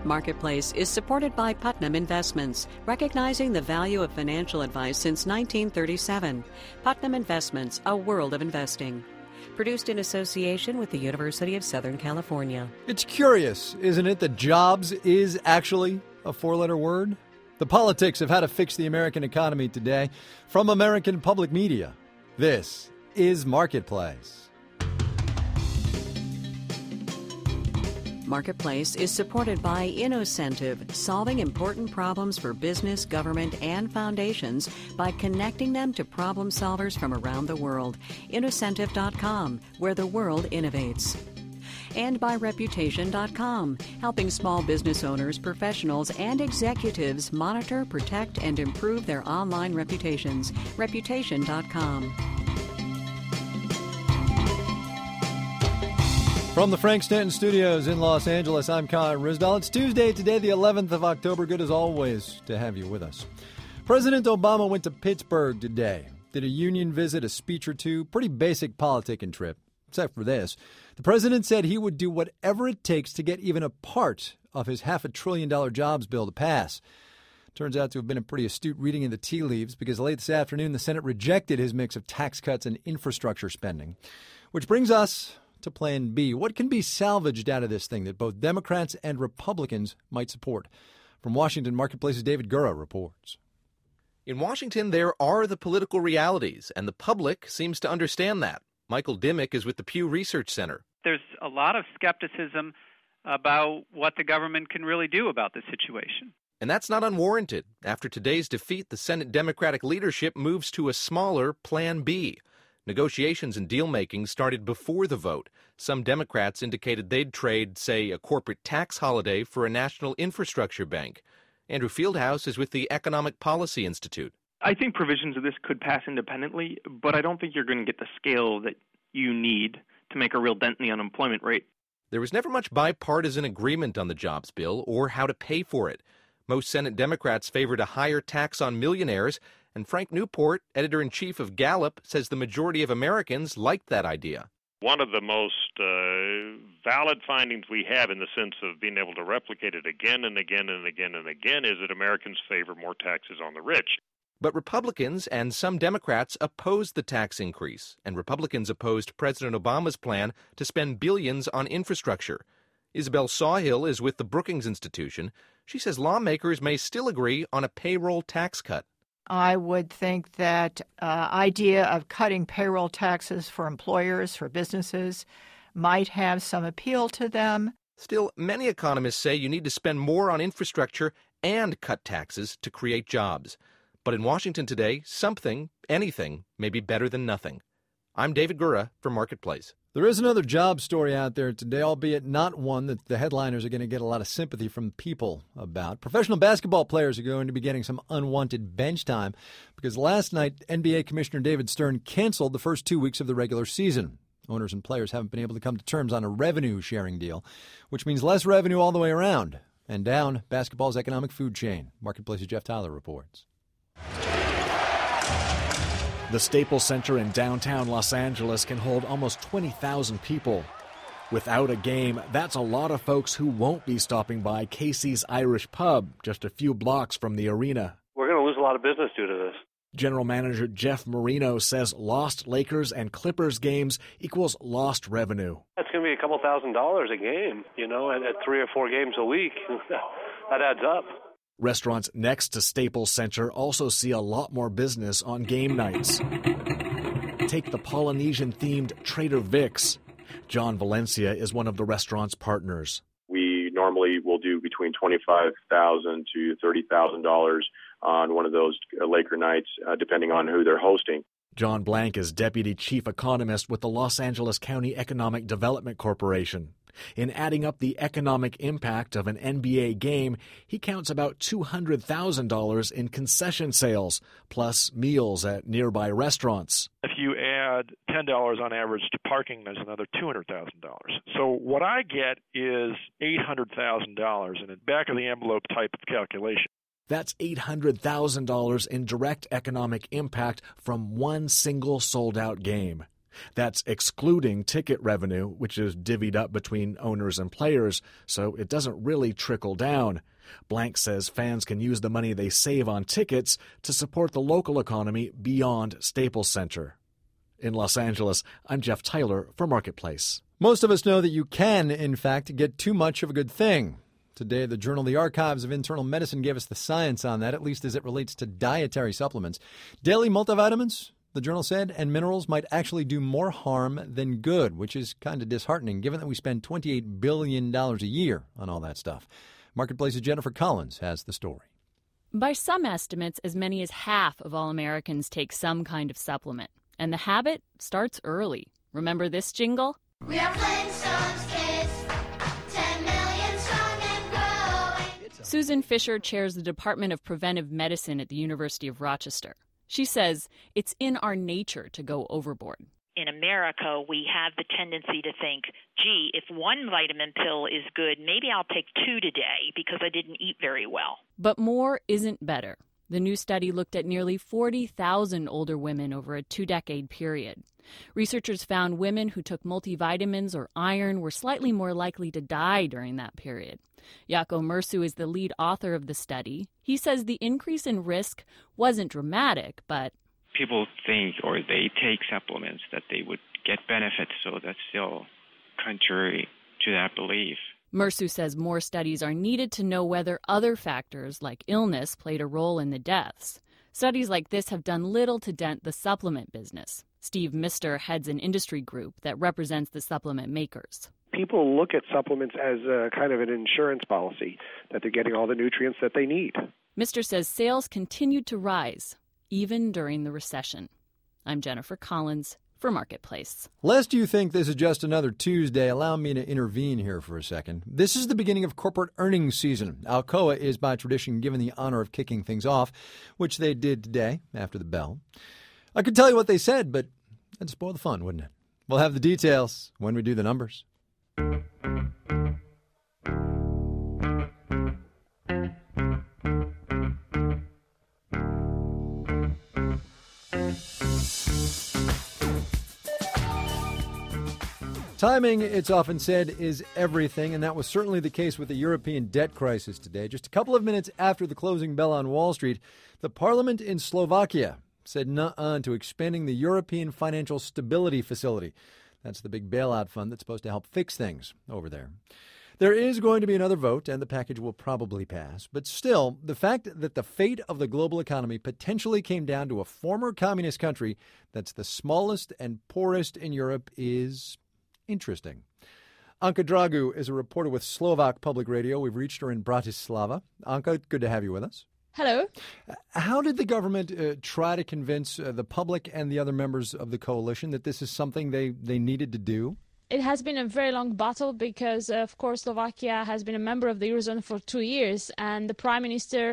Marketplace is supported by Putnam Investments, recognizing the value of financial advice since 1937. Putnam Investments, a world of investing. Produced in association with the University of Southern California. It's curious, isn't it, that jobs is actually a four-letter word? The politics of how to fix the American economy today. From American Public Media, this is Marketplace. Marketplace is supported by Innocentive, solving important problems for business, government, and foundations by connecting them to problem solvers from around the world. Innocentive.com, where the world innovates. And by Reputation.com, helping small business owners, professionals, and executives monitor, protect, and improve their online reputations. Reputation.com. From the Frank Stanton Studios in Los Angeles, I'm Con Risdall. It's Tuesday today, the 11th of October. Good as always to have you with us. President Obama went to Pittsburgh today. Did a union visit, a speech or two. Pretty basic politicking trip, except for this. The president said he would do whatever it takes to get even a part of his $500 billion jobs bill to pass. Turns out to have been a pretty astute reading of the tea leaves, because late this afternoon the Senate rejected his mix of tax cuts and infrastructure spending. Which brings us to Plan B. What can be salvaged out of this thing that both Democrats and Republicans might support? From Washington, Marketplace's David Gura reports. In Washington, there are the political realities, and the public seems to understand that. Michael Dimick is with the Pew Research Center. There's a lot of skepticism about what the government can really do about the situation. And that's not unwarranted. After today's defeat, the Senate Democratic leadership moves to a smaller Plan B. Negotiations and deal-making started before the vote. Some Democrats indicated they'd trade, say, a corporate tax holiday for a national infrastructure bank. Andrew Fieldhouse is with the Economic Policy Institute. I think provisions of this could pass independently, but I don't think you're going to get the scale that you need to make a real dent in the unemployment rate. There was never much bipartisan agreement on the jobs bill or how to pay for it. Most Senate Democrats favored a higher tax on millionaires, and Frank Newport, editor-in-chief of Gallup, says the majority of Americans liked that idea. One of the most valid findings we have in the sense of being able to replicate it again and again and again and again is that Americans favor more taxes on the rich. But Republicans and some Democrats opposed the tax increase, and Republicans opposed President Obama's plan to spend billions on infrastructure. Isabel Sawhill is with the Brookings Institution. She says lawmakers may still agree on a payroll tax cut. I would think that idea of cutting payroll taxes for employers, for businesses, might have some appeal to them. Still, many economists say you need to spend more on infrastructure and cut taxes to create jobs. But in Washington today, something, anything, may be better than nothing. I'm David Gura for Marketplace. There is another job story out there today, albeit not one that the headliners are going to get a lot of sympathy from people about. Professional basketball players are going to be getting some unwanted bench time because last night NBA Commissioner David Stern canceled the first 2 weeks of the regular season. Owners and players haven't been able to come to terms on a revenue-sharing deal, which means less revenue all the way around and down basketball's economic food chain. Marketplace's Jeff Tyler reports. The Staples Center in downtown Los Angeles can hold almost 20,000 people. Without a game, that's a lot of folks who won't be stopping by Casey's Irish Pub, just a few blocks from the arena. We're going to lose a lot of business due to this. General Manager Jeff Marino says lost Lakers and Clippers games equals lost revenue. That's going to be a couple $1,000s a game, at 3 or 4 games a week. That adds up. Restaurants next to Staples Center also see a lot more business on game nights. Take the Polynesian-themed Trader Vic's. John Valencia is one of the restaurant's partners. We normally will do between $25,000 to $30,000 on one of those Laker nights, depending on who they're hosting. John Blank is deputy chief economist with the Los Angeles County Economic Development Corporation. In adding up the economic impact of an NBA game, he counts about $200,000 in concession sales, plus meals at nearby restaurants. If you add $10 on average to parking, there's another $200,000. So what I get is $800,000 in a back-of-the-envelope type of calculation. That's $800,000 in direct economic impact from one single sold-out game. That's excluding ticket revenue, which is divvied up between owners and players, so it doesn't really trickle down. Blank says fans can use the money they save on tickets to support the local economy beyond Staples Center. In Los Angeles, I'm Jeff Tyler for Marketplace. Most of us know that you can, in fact, get too much of a good thing. Today, the journal The Archives of Internal Medicine gave us the science on that, at least as it relates to dietary supplements. Daily multivitamins, the journal said, and minerals might actually do more harm than good, which is kind of disheartening given that we spend $28 billion a year on all that stuff. Marketplace's Jennifer Collins has the story. By some estimates, as many as half of all Americans take some kind of supplement. And the habit starts early. Remember this jingle? We are Flintstones kids, 10 million strong and growing. Susan Fisher chairs the Department of Preventive Medicine at the University of Rochester. She says it's in our nature to go overboard. In America, we have the tendency to think, gee, if one vitamin pill is good, maybe I'll take 2 today because I didn't eat very well. But more isn't better. The new study looked at nearly 40,000 older women over a 2-decade period. Researchers found women who took multivitamins or iron were slightly more likely to die during that period. Jaakko Mursu is the lead author of the study. He says the increase in risk wasn't dramatic, but people think or they take supplements that they would get benefits, so that's still contrary to that belief. Mursu says more studies are needed to know whether other factors like illness played a role in the deaths. Studies like this have done little to dent the supplement business. Steve Mister heads an industry group that represents the supplement makers. People look at supplements as a kind of an insurance policy, that they're getting all the nutrients that they need. Mister says sales continued to rise, even during the recession. I'm Jennifer Collins for Marketplace. Lest you think this is just another Tuesday, allow me to intervene here for a second. This is the beginning of corporate earnings season. Alcoa is by tradition given the honor of kicking things off, which they did today after the bell. I could tell you what they said, but that'd spoil the fun, wouldn't it? We'll have the details when we do the numbers. Timing, it's often said, is everything, and that was certainly the case with the European debt crisis today. Just a couple of minutes after the closing bell on Wall Street, the parliament in Slovakia said nuh-uh to expanding the European Financial Stability Facility. That's the big bailout fund that's supposed to help fix things over there. There is going to be another vote, and the package will probably pass. But still, the fact that the fate of the global economy potentially came down to a former communist country that's the smallest and poorest in Europe is interesting. Anka Dragu is a reporter with Slovak Public Radio. We've reached her in Bratislava. Anka, good to have you with us. Hello. How did the government try to convince the public and the other members of the coalition that this is something they needed to do? It has been a very long battle because, of course, Slovakia has been a member of the Eurozone for 2 years, and the Prime Minister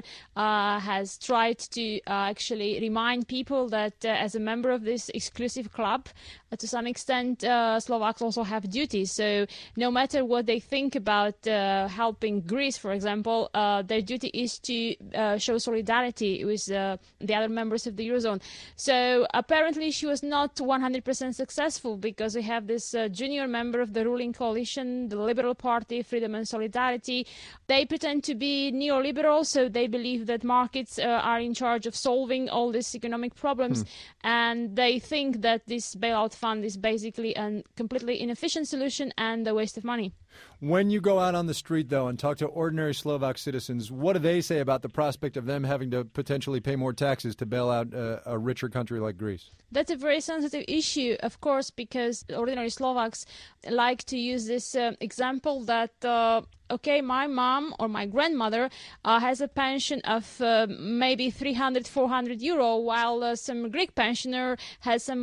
has tried to actually remind people that as a member of this exclusive club, to some extent, Slovaks also have duties. So no matter what they think about helping Greece, for example, their duty is to show solidarity with the other members of the Eurozone. So apparently she was not 100% successful because we have this junior member of the ruling coalition, the Liberal Party, Freedom and Solidarity. They pretend to be neoliberal, so they believe that markets are in charge of solving all these economic problems, and they think that this bailout fund is basically a completely inefficient solution and a waste of money. When you go out on the street, though, and talk to ordinary Slovak citizens, what do they say about the prospect of them having to potentially pay more taxes to bail out a richer country like Greece? That's a very sensitive issue, of course, because ordinary Slovaks like to use this example that, okay, my mom or my grandmother has a pension of maybe 300, 400 euro, while some Greek pensioner has some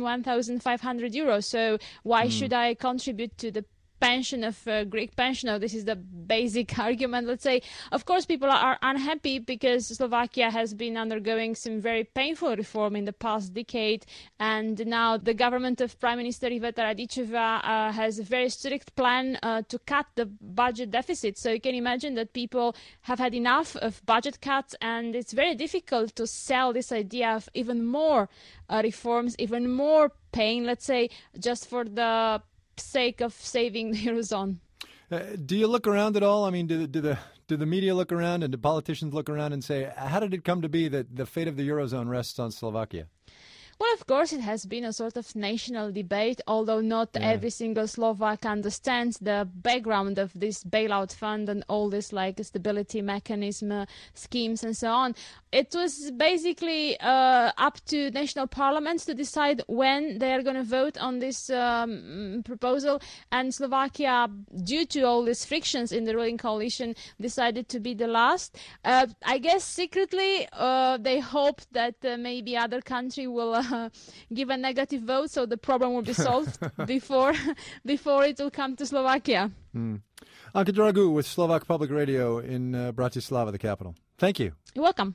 1,500 euro. So why should I contribute to the pension of Greek pensioner? This is the basic argument, let's say. Of course, people are unhappy because Slovakia has been undergoing some very painful reform in the past decade, and now the government of Prime Minister Iveta Radičová has a very strict plan to cut the budget deficit. So you can imagine that people have had enough of budget cuts, and it's very difficult to sell this idea of even more reforms, even more paying, let's say, just for the sake of saving the Eurozone. Do you look around at all? I mean, do the media look around and do politicians look around and say, how did it come to be that the fate of the Eurozone rests on Slovakia? Well, of course, it has been a sort of national debate, although not every single Slovak understands the background of this bailout fund and all this like stability mechanism schemes and so on. It was basically up to national parliaments to decide when they are going to vote on this proposal. And Slovakia, due to all these frictions in the ruling coalition, decided to be the last. I guess secretly they hoped that maybe other country will give a negative vote, so the problem will be solved before it will come to Slovakia. Anka Dragu with Slovak Public Radio in Bratislava, the capital. Thank you. You're welcome.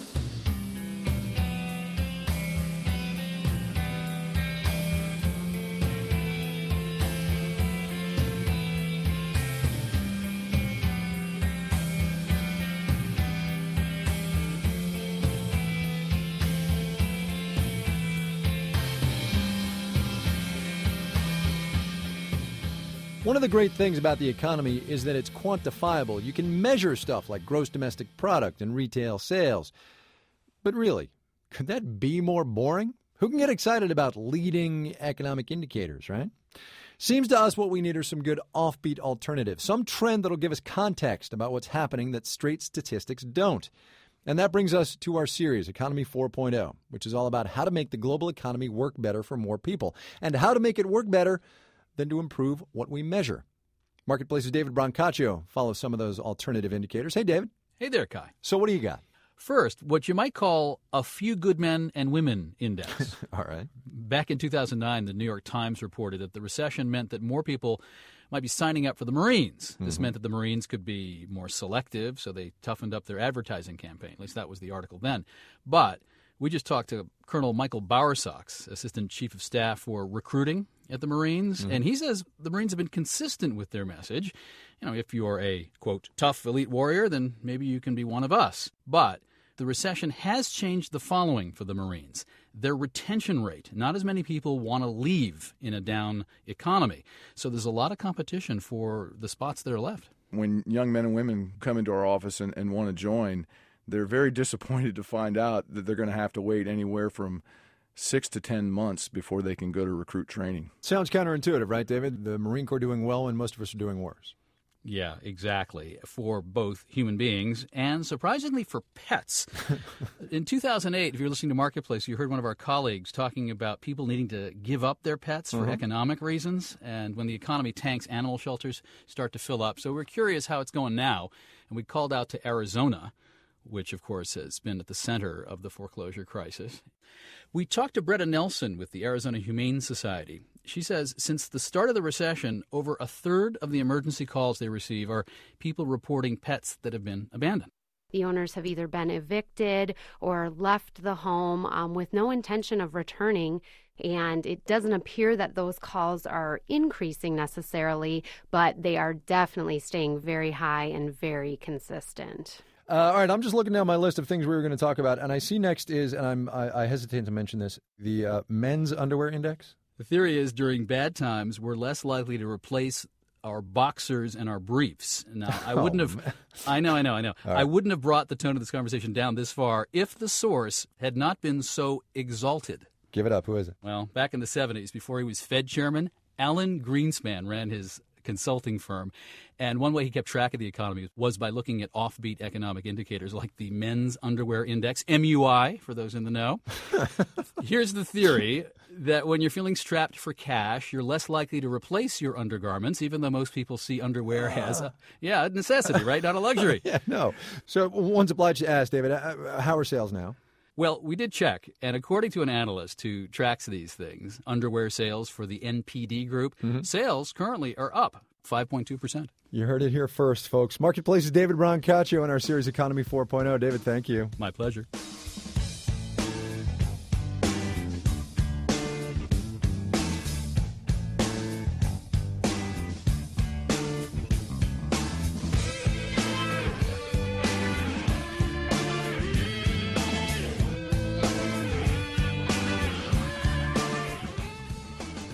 One of the great things about the economy is that it's quantifiable. You can measure stuff like gross domestic product and retail sales. But really, could that be more boring? Who can get excited about leading economic indicators, right? Seems to us what we need are some good offbeat alternatives, some trend that'll give us context about what's happening that straight statistics don't. And that brings us to our series, Economy 4.0, which is all about how to make the global economy work better for more people and how to make it work better than to improve what we measure. Marketplace's David Brancaccio follows some of those alternative indicators. Hey, David. Hey there, Kai. So what do you got? First, what you might call a few good men and women index. All right. Back in 2009, the New York Times reported that the recession meant that more people might be signing up for the Marines. This meant that the Marines could be more selective, so they toughened up their advertising campaign. At least that was the article then. But we just talked to Colonel Michael Bowersox, Assistant Chief of Staff for Recruiting at the Marines, and he says the Marines have been consistent with their message. You know, if you're a, quote, tough elite warrior, then maybe you can be one of us. But the recession has changed the following for the Marines. Their retention rate. Not as many people want to leave in a down economy. So there's a lot of competition for the spots that are left. When young men and women come into our office and want to join, they're very disappointed to find out that they're going to have to wait anywhere from 6 to 10 months before they can go to recruit training. Sounds counterintuitive, right, David? The Marine Corps doing well when most of us are doing worse. Yeah, exactly. For both human beings and, surprisingly, for pets. In 2008, if you're listening to Marketplace, you heard one of our colleagues talking about people needing to give up their pets for economic reasons. And when the economy tanks, animal shelters start to fill up. So we're curious how it's going now. And we called out to Arizona, which, of course, has been at the center of the foreclosure crisis. We talked to Bretta Nelson with the Arizona Humane Society. She says since the start of the recession, over a third of the emergency calls they receive are people reporting pets that have been abandoned. The owners have either been evicted or left the home with no intention of returning. And it doesn't appear that those calls are increasing necessarily, but they are definitely staying very high and very consistent. All right, I'm just looking down my list of things we were going to talk about, and I see next is, and I hesitate to mention this, the men's underwear index. The theory is during bad times, we're less likely to replace our boxers and our briefs. Now, I wouldn't have. Man. I know. Right. I wouldn't have brought the tone of this conversation down this far if the source had not been so exalted. Give it up. Who is it? Well, back in the 70s, before he was Fed chairman, Alan Greenspan ran his consulting firm. And one way he kept track of the economy was by looking at offbeat economic indicators like the Men's Underwear Index, MUI, for those in the know. Here's the theory that when you're feeling strapped for cash, you're less likely to replace your undergarments, even though most people see underwear as a necessity, right? Not a luxury. Yeah, no. So one's obliged to ask, David, how are sales now? Well, we did check, and according to an analyst who tracks these things, underwear sales for the NPD group, sales currently are up 5.2%. You heard it here first, folks. Marketplace's David Brancaccio in our series Economy 4.0. David, thank you. My pleasure.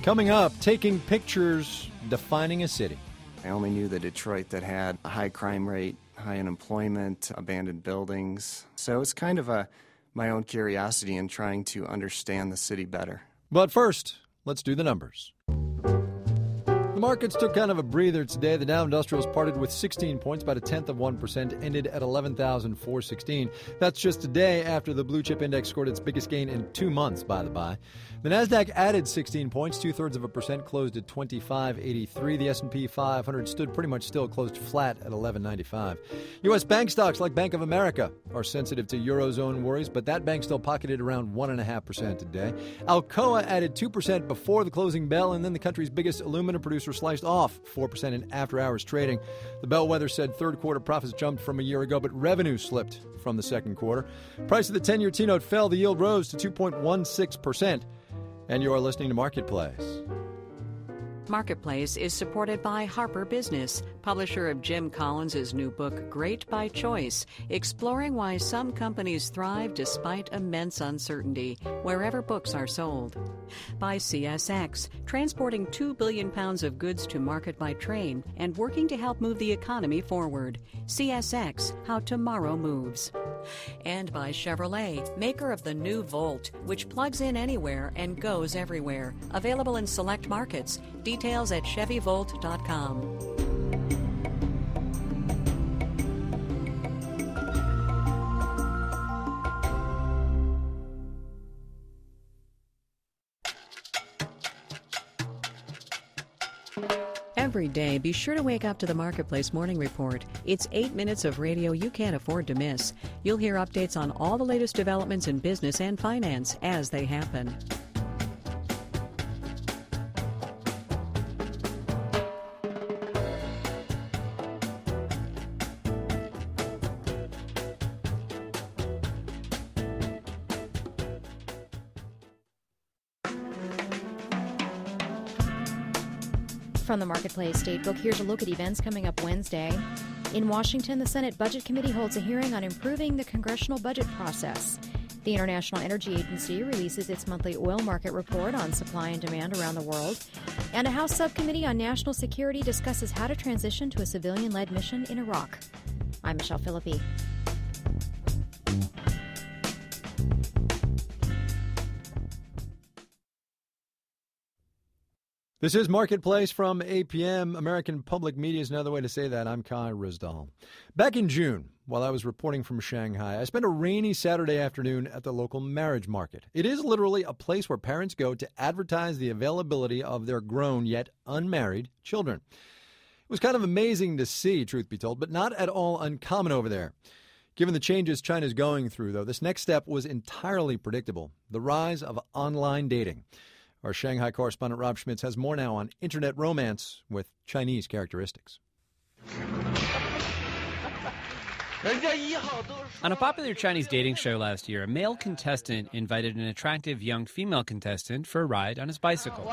Coming up, taking pictures defining a city. I only knew the Detroit that had a high crime rate, high unemployment, abandoned buildings. So it's kind of my own curiosity in trying to understand the city better. But first, let's do the numbers. The markets took kind of a breather today. The Dow Industrials parted with 16 points, about 0.1%, ended at 11,416. That's just a day after the blue chip index scored its biggest gain in 2 months, by the by. The Nasdaq added 16 points, 0.2%, closed at 2583. The S&P 500 stood pretty much still, closed flat at 1195. U.S. bank stocks like Bank of America are sensitive to Eurozone worries, but that bank still pocketed around 1.5% today. Alcoa added 2% before the closing bell, and then the country's biggest aluminum producer sliced off 4% in after-hours trading. The bellwether said third-quarter profits jumped from a year ago, but revenue slipped from the second quarter. Price of the 10-year T-note fell. The yield rose to 2.16%. And you are listening to Marketplace. Marketplace is supported by Harper Business, publisher of Jim Collins' new book, Great by Choice, exploring why some companies thrive despite immense uncertainty, wherever books are sold. By CSX, transporting 2 billion pounds of goods to market by train and working to help move the economy forward. CSX, how tomorrow moves. And by Chevrolet, maker of the new Volt, which plugs in anywhere and goes everywhere. Available in select markets. Details at ChevyVolt.com. Every day, be sure to wake up to the Marketplace Morning Report. It's 8 minutes of radio you can't afford to miss. You'll hear updates on all the latest developments in business and finance as they happen. From the Marketplace Statebook, here's a look at events coming up Wednesday. In Washington, the Senate Budget Committee holds a hearing on improving the congressional budget process. The International Energy Agency releases its monthly oil market report on supply and demand around the world. And a House Subcommittee on National Security discusses how to transition to a civilian-led mission in Iraq. I'm Michelle Philippi. This is Marketplace from APM. American Public Media is another way to say that. I'm Kai Ryssdal. Back in June, while I was reporting from Shanghai, I spent a rainy Saturday afternoon at the local marriage market. It is literally a place where parents go to advertise the availability of their grown yet unmarried children. It was kind of amazing to see, truth be told, but not at all uncommon over there. Given the changes China's going through, though, this next step was entirely predictable: the rise of online dating. Our Shanghai correspondent Rob Schmitz has more now on internet romance with Chinese characteristics. On a popular Chinese dating show last year, a male contestant invited an attractive young female contestant for a ride on his bicycle.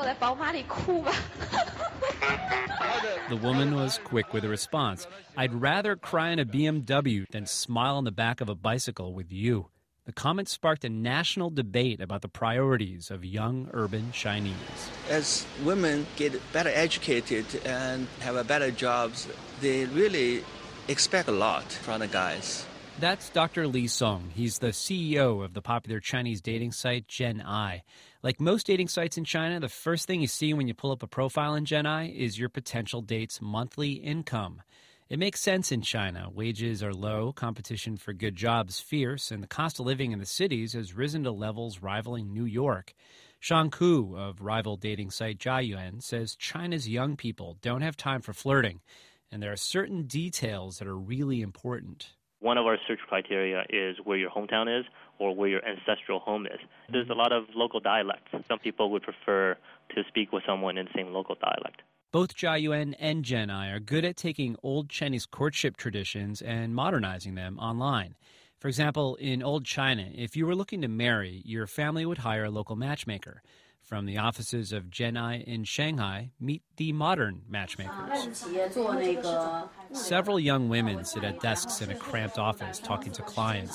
The woman was quick with a response. "I'd rather cry in a BMW than smile on the back of a bicycle with you." The comment sparked a national debate about the priorities of young urban Chinese. As women get better educated and have better jobs, they really expect a lot from the guys. That's Dr. Li Song. He's the CEO of the popular Chinese dating site GenAI. Like most dating sites in China, the first thing you see when you pull up a profile in GenAI is your potential date's monthly income. It makes sense in China. Wages are low, competition for good jobs fierce, and the cost of living in the cities has risen to levels rivaling New York. Shang Ku of rival dating site Jiayuan says China's young people don't have time for flirting, and there are certain details that are really important. One of our search criteria is where your hometown is or where your ancestral home is. There's a lot of local dialects. Some people would prefer to speak with someone in the same local dialect. Both Jiayuan and GenAI are good at taking old Chinese courtship traditions and modernizing them online. For example, in old China, if you were looking to marry, your family would hire a local matchmaker. From the offices of GenAI in Shanghai, meet the modern matchmakers. Several young women sit at desks in a cramped office talking to clients.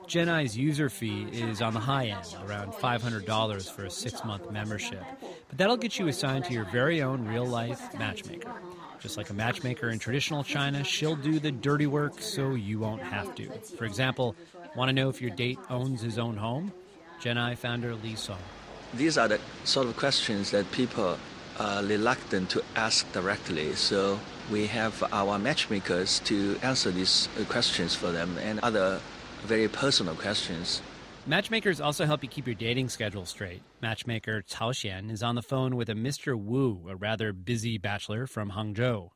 Genai's user fee is on the high end, around $500 for a 6-month membership. But that'll get you assigned to your very own real-life matchmaker. Just like a matchmaker in traditional China, she'll do the dirty work so you won't have to. For example, want to know if your date owns his own home? Genai founder Li Song. These are the sort of questions that people are reluctant to ask directly. So we have our matchmakers to answer these questions for them and other very personal questions. Matchmakers also help you keep your dating schedule straight. Matchmaker Cao Xian is on the phone with a Mr. Wu, a rather busy bachelor from Hangzhou.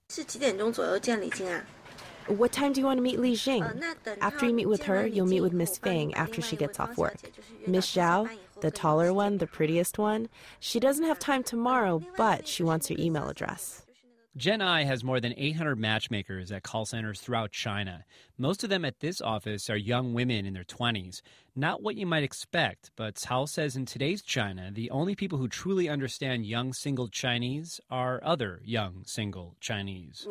What time do you want to meet Li Jing? After you meet with her, you'll meet with Miss Feng after she gets off work. Miss Zhao, the taller one, the prettiest one, she doesn't have time tomorrow, but she wants your email address. Genai has more than 800 matchmakers at call centers throughout China. Most of them at this office are young women in their 20s. Not what you might expect, but Cao says in today's China, the only people who truly understand young single Chinese are other young single Chinese.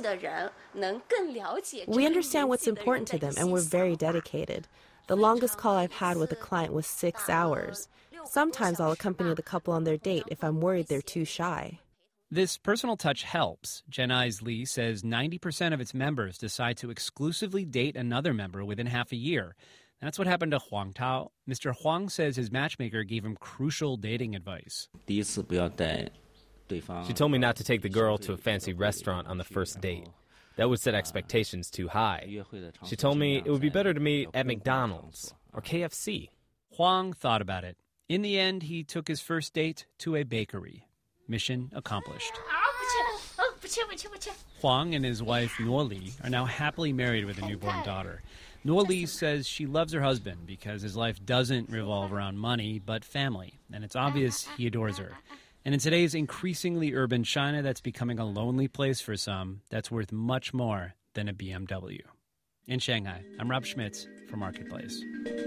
We understand what's important to them, and we're very dedicated. The longest call I've had with a client was 6 hours. Sometimes I'll accompany the couple on their date if I'm worried they're too shy. This personal touch helps. Genai's Li says 90% of its members decide to exclusively date another member within half a year. That's what happened to Huang Tao. Mr. Huang says his matchmaker gave him crucial dating advice. She told me not to take the girl to a fancy restaurant on the first date. That would set expectations too high. She told me it would be better to meet at McDonald's or KFC. Huang thought about it. In the end, he took his first date to a bakery. Mission accomplished. Huang and his wife, Nuo Li, are now happily married with a newborn daughter. Nuo Li says she loves her husband because his life doesn't revolve around money, but family. And it's obvious he adores her. And in today's increasingly urban China that's becoming a lonely place for some, that's worth much more than a BMW. In Shanghai, I'm Rob Schmitz for Marketplace.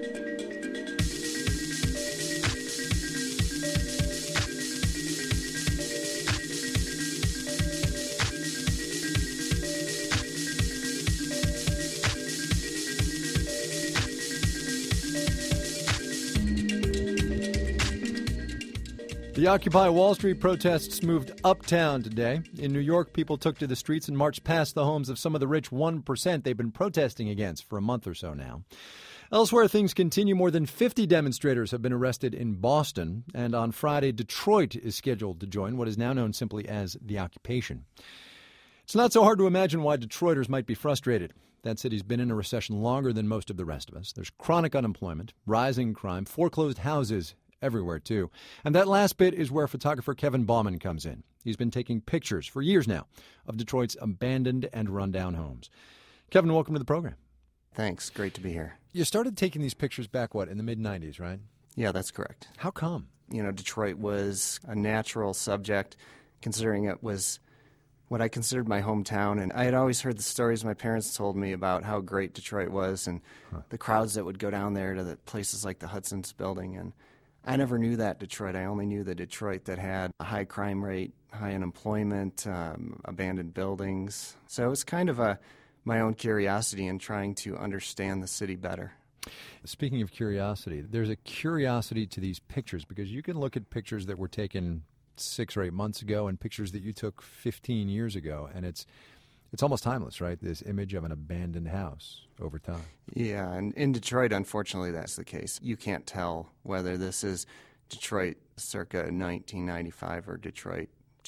The Occupy Wall Street protests moved uptown today. In New York, people took to the streets and marched past the homes of some of the rich 1% they've been protesting against for a month or so now. Elsewhere, things continue. More than 50 demonstrators have been arrested in Boston. And on Friday, Detroit is scheduled to join what is now known simply as the occupation. It's not so hard to imagine why Detroiters might be frustrated. That city's been in a recession longer than most of the rest of us. There's chronic unemployment, rising crime, foreclosed houses everywhere, too. And that last bit is where photographer Kevin Bauman comes in. He's been taking pictures for years now of Detroit's abandoned and rundown homes. Kevin, welcome to the program. Thanks. Great to be here. You started taking these pictures back, in the mid-'90s, right? Yeah, that's correct. How come? Detroit was a natural subject, considering it was what I considered my hometown. And I had always heard the stories my parents told me about how great Detroit was and the crowds that would go down there to the places like the Hudson's Building. And I never knew that Detroit. I only knew the Detroit that had a high crime rate, high unemployment, abandoned buildings. So it was kind of my own curiosity in trying to understand the city better. Speaking of curiosity, there's a curiosity to these pictures because you can look at pictures that were taken 6 or 8 months ago and pictures that you took 15 years ago, and it's almost timeless, right? This image of an abandoned house over time. Yeah, and in Detroit, unfortunately, that's the case. You can't tell whether this is Detroit circa 1995 or Detroit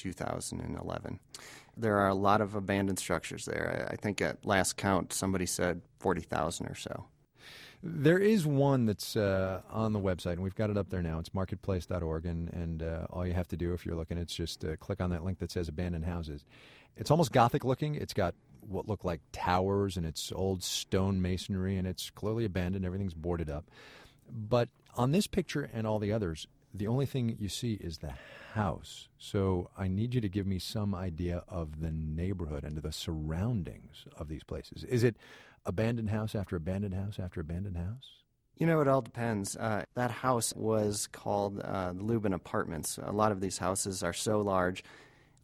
2011. There are a lot of abandoned structures there. I think at last count, somebody said 40,000 or so. There is one that's on the website, and we've got it up there now. It's marketplace.org, and all you have to do if you're looking, it's just click on that link that says abandoned houses. It's almost Gothic looking. It's got what look like towers, and it's old stone masonry, and it's clearly abandoned. Everything's boarded up. But on this picture and all the others, the only thing you see is the house. So I need you to give me some idea of the neighborhood and the surroundings of these places. Is it abandoned house after abandoned house after abandoned house? It all depends. That house was called the Lubin Apartments. A lot of these houses are so large,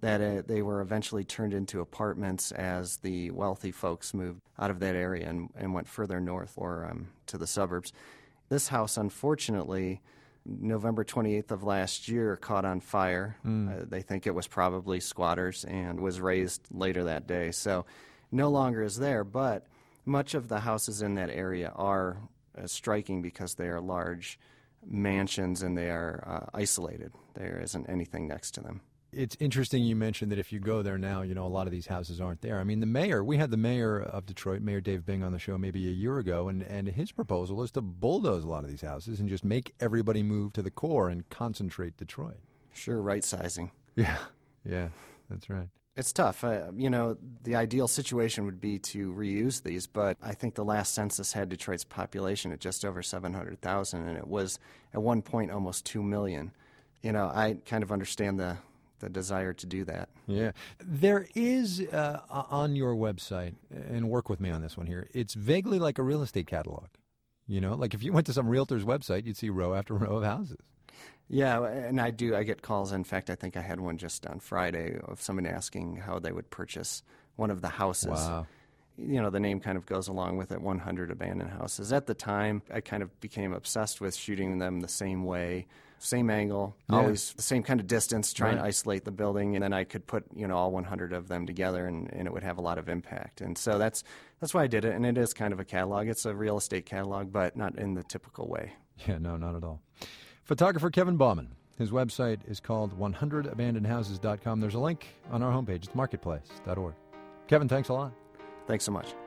that they were eventually turned into apartments as the wealthy folks moved out of that area and went further north or to the suburbs. This house, unfortunately, November 28th of last year, caught on fire. They think it was probably squatters and was razed later that day. So no longer is there, but much of the houses in that area are striking because they are large mansions and they are isolated. There isn't anything next to them. It's interesting you mentioned that if you go there now, a lot of these houses aren't there. I mean, we had the mayor of Detroit, Mayor Dave Bing, on the show maybe a year ago, and his proposal is to bulldoze a lot of these houses and just make everybody move to the core and concentrate Detroit. Sure, right-sizing. Yeah, that's right. It's tough. The ideal situation would be to reuse these, but I think the last census had Detroit's population at just over 700,000, and it was at one point almost 2 million. I kind of understand the desire to do that. Yeah. There is, on your website, and work with me on this one here, it's vaguely like a real estate catalog. Like if you went to some realtor's website, you'd see row after row of houses. Yeah, and I get calls. In fact, I think I had one just on Friday of somebody asking how they would purchase one of the houses. Wow. The name kind of goes along with it, 100 abandoned houses. At the time, I kind of became obsessed with shooting them the same way, same angle, always the same kind of distance, trying to isolate the building, and then I could put all 100 of them together, and it would have a lot of impact. And so that's why I did it, and it is kind of a catalog. It's a real estate catalog, but not in the typical way. Yeah, no, not at all. Photographer Kevin Bauman. His website is called 100abandonedhouses.com. There's a link on our homepage. It's marketplace.org. Kevin, thanks a lot. Thanks so much.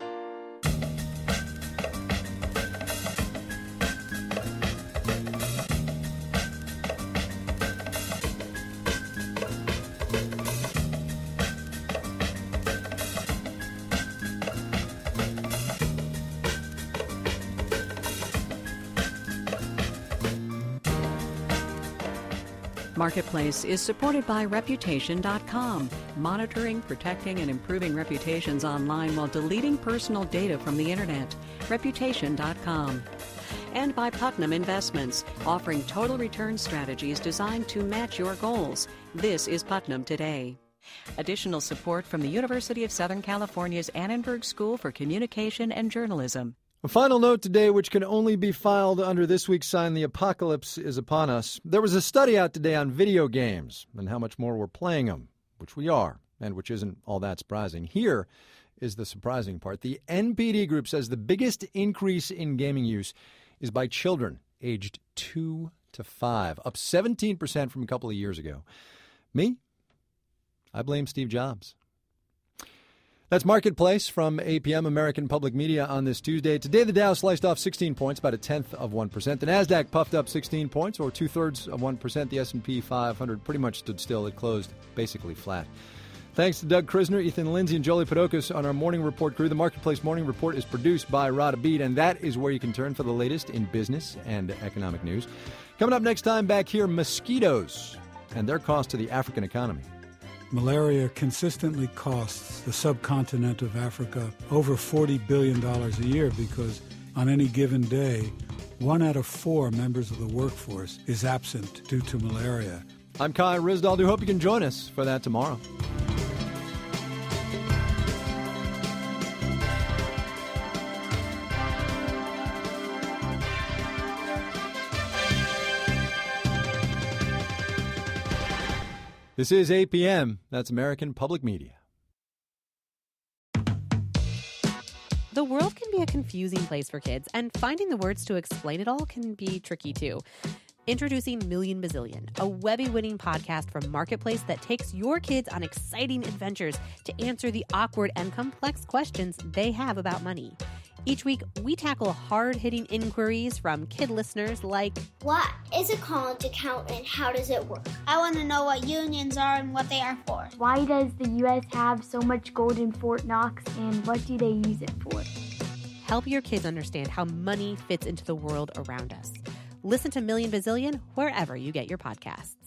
Marketplace is supported by Reputation.com, monitoring, protecting, and improving reputations online while deleting personal data from the Internet. Reputation.com. And by Putnam Investments, offering total return strategies designed to match your goals. This is Putnam Today. Additional support from the University of Southern California's Annenberg School for Communication and Journalism. A final note today, which can only be filed under this week's sign, The Apocalypse is Upon Us. There was a study out today on video games and how much more we're playing them, which we are, and which isn't all that surprising. Here is the surprising part. The NPD group says the biggest increase in gaming use is by children aged 2 to 5, up 17% from a couple of years ago. Me? I blame Steve Jobs. That's Marketplace from APM, American Public Media, on this Tuesday. Today, the Dow sliced off 16 points, about 0.1%. The Nasdaq puffed up 16 points, or 0.2%. The S&P 500 pretty much stood still. It closed basically flat. Thanks to Doug Krisner, Ethan Lindsay, and Jolie Podokos on our Morning Report crew. The Marketplace Morning Report is produced by Rada Beat, and that is where you can turn for the latest in business and economic news. Coming up next time back here, mosquitoes and their cost to the African economy. Malaria consistently costs the subcontinent of Africa over $40 billion a year because on any given day, 1 out of 4 members of the workforce is absent due to malaria. I'm Kai Ryssdal. Do hope you can join us for that tomorrow. This is APM. That's American Public Media. The world can be a confusing place for kids, and finding the words to explain it all can be tricky too. Introducing Million Bazillion, a Webby-winning podcast from Marketplace that takes your kids on exciting adventures to answer the awkward and complex questions they have about money. Each week, we tackle hard-hitting inquiries from kid listeners like, what is a college account and how does it work? I want to know what unions are and what they are for. Why does the U.S. have so much gold in Fort Knox and what do they use it for? Help your kids understand how money fits into the world around us. Listen to Million Bazillion wherever you get your podcasts.